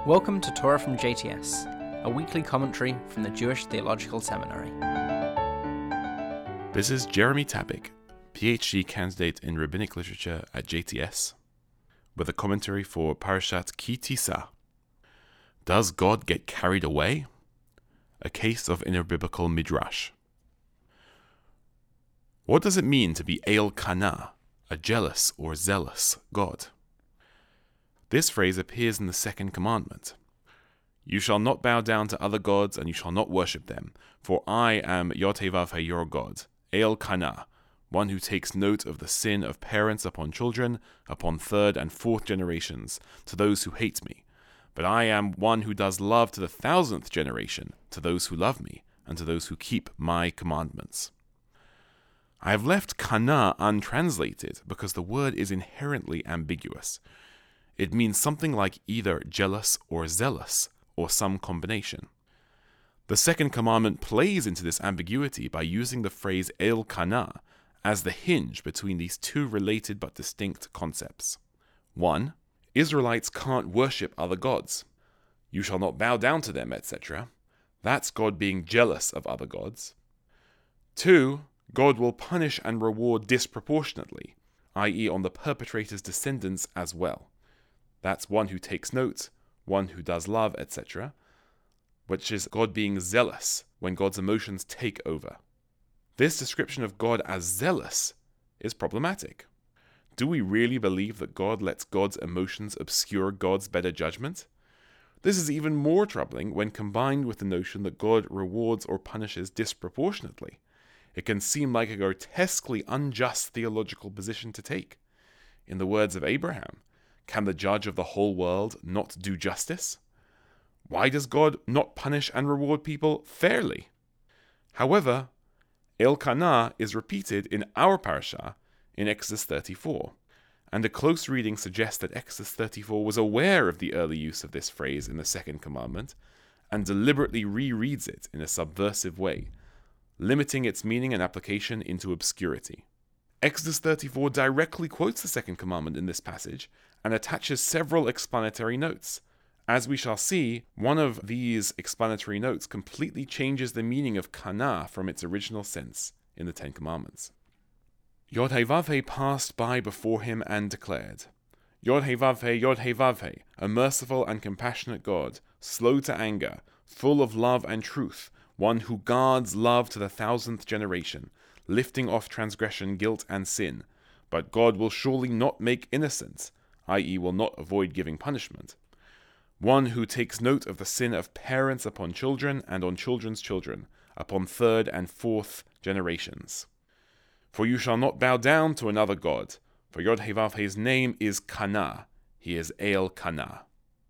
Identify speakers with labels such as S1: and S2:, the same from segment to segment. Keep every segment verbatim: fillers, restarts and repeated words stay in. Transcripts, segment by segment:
S1: Welcome to Torah from J T S, a weekly commentary from the Jewish Theological Seminary.
S2: This is Jeremy Tabik, PhD candidate in Rabbinic Literature at J T S, with a commentary for Parashat Ki Tisa. Does God get carried away? A case of interbiblical midrash. What does it mean to be El Kana, a jealous or zealous God? This phrase appears in the second commandment. You shall not bow down to other gods, and you shall not worship them, for I am Yod-Heh-Vav-Heh, your God, El Kana, one who takes note of the sin of parents upon children, upon third and fourth generations, to those who hate me. But I am one who does love to the thousandth generation, to those who love me, and to those who keep my commandments. I have left Kana untranslated because the word is inherently ambiguous. It means something like either jealous or zealous, or some combination. The second commandment plays into this ambiguity by using the phrase El Kana as the hinge between these two related but distinct concepts. One, Israelites can't worship other gods. You shall not bow down to them, et cetera. That's God being jealous of other gods. Two, God will punish and reward disproportionately, that is on the perpetrator's descendants as well. That's one who takes note, one who does love, et cetera, which is God being zealous when God's emotions take over. This description of God as zealous is problematic. Do we really believe that God lets God's emotions obscure God's better judgment? This is even more troubling when combined with the notion that God rewards or punishes disproportionately. It can seem like a grotesquely unjust theological position to take. In the words of Abraham, can the judge of the whole world not do justice? Why does God not punish and reward people fairly? However, El Kana is repeated in our parasha in Exodus thirty-four, and a close reading suggests that Exodus thirty-four was aware of the early use of this phrase in the second commandment and deliberately rereads it in a subversive way, limiting its meaning and application into obscurity. Exodus thirty-four directly quotes the second commandment in this passage and attaches several explanatory notes. As we shall see, one of these explanatory notes completely changes the meaning of Kana from its original sense in the Ten Commandments. Yod-Heh-Vav-Heh passed by before him and declared, Yod-Heh-Vav-Heh, Yod-Heh-Vav-Heh, a merciful and compassionate God, slow to anger, full of love and truth, one who guards love to the thousandth generation, lifting off transgression, guilt, and sin. But God will surely not make innocent, that is will not avoid giving punishment. One who takes note of the sin of parents upon children and on children's children, upon third and fourth generations. For you shall not bow down to another God, for Yod-Heh-Vav-Heh's name is Kana, he is El Kana.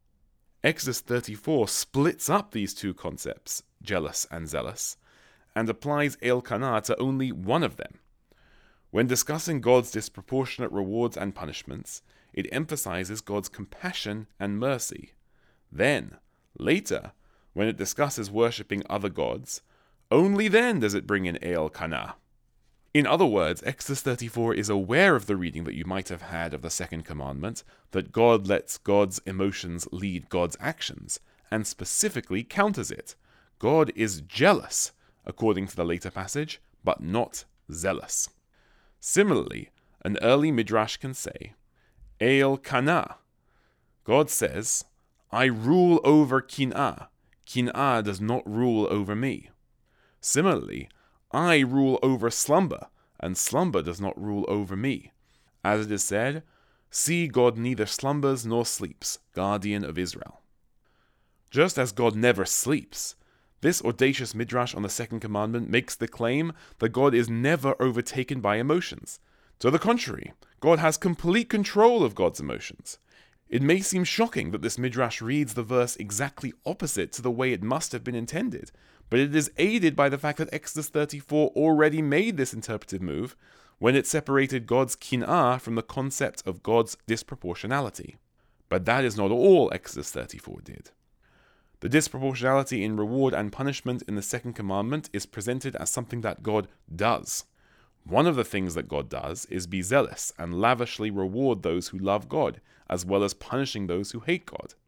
S2: Exodus thirty-four splits up these two concepts, jealous and zealous, and applies El Kana to only one of them. When discussing God's disproportionate rewards and punishments, it emphasizes God's compassion and mercy. Then, later, when it discusses worshipping other gods, only then does it bring in El Kana. In other words, Exodus thirty-four is aware of the reading that you might have had of the second commandment, that God lets God's emotions lead God's actions, and specifically counters it. God is jealous, according to the later passage, but not zealous. Similarly, an early midrash can say, El Kana. God says, I rule over Kin'ah. Kin'ah does not rule over me. Similarly, I rule over slumber, and slumber does not rule over me. As it is said, see, God neither slumbers nor sleeps, guardian of Israel. Just as God never sleeps, this audacious midrash on the second commandment makes the claim that God is never overtaken by emotions. To the contrary, God has complete control of God's emotions. It may seem shocking that this midrash reads the verse exactly opposite to the way it must have been intended, but it is aided by the fact that Exodus thirty-four already made this interpretive move when it separated God's kin'ah from the concept of God's disproportionality. But that is not all Exodus thirty-four did. The disproportionality in reward and punishment in the second commandment is presented as something that God does. One of the things that God does is be zealous and lavishly reward those who love God, as well as punishing those who hate God.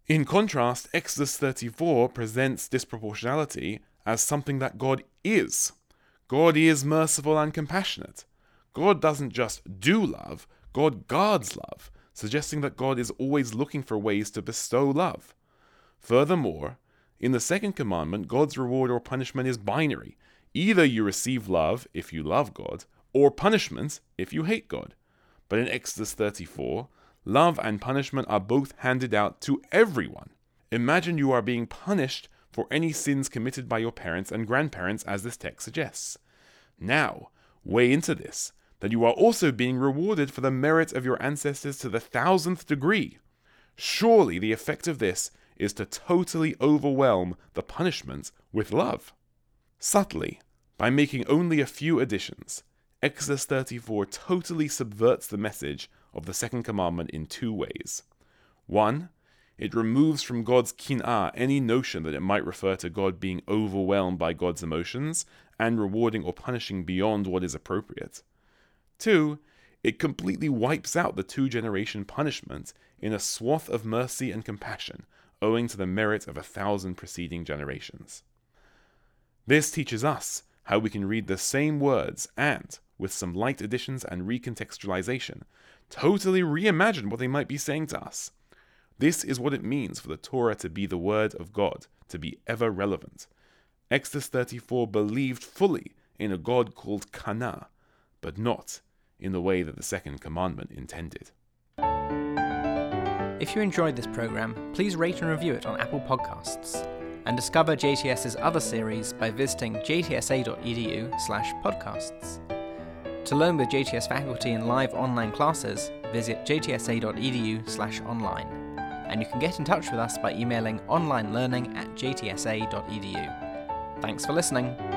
S2: In contrast, Exodus thirty-four presents disproportionality as something that God is. God is merciful and compassionate. God doesn't just do love, God guards love, suggesting that God is always looking for ways to bestow love. Furthermore, in the second commandment, God's reward or punishment is binary. Either you receive love if you love God, or punishment if you hate God. But in Exodus thirty-four, love and punishment are both handed out to everyone. Imagine you are being punished for any sins committed by your parents and grandparents, as this text suggests. Now, weigh into this, that you are also being rewarded for the merit of your ancestors to the thousandth degree. Surely the effect of this is to totally overwhelm the punishment with love. Subtly, by making only a few additions, Exodus thirty-four totally subverts the message of the second commandment in two ways. One, it removes from God's kin'ah any notion that it might refer to God being overwhelmed by God's emotions and rewarding or punishing beyond what is appropriate. Two, it completely wipes out the two-generation punishment in a swath of mercy and compassion, owing to the merit of a thousand preceding generations. This teaches us how we can read the same words and, with some light additions and recontextualization, totally reimagine what they might be saying to us. This is what it means for the Torah to be the word of God, to be ever relevant. Exodus thirty-four believed fully in a God called Kana, but not in the way that the second commandment intended.
S1: If you enjoyed this program, please rate and review it on Apple Podcasts, and discover JTS's other series by visiting jtsa.edu slash podcasts. To learn with J T S faculty in live online classes, visit jtsa.edu slash online, and you can get in touch with us by emailing onlinelearning at jtsa.edu. Thanks for listening.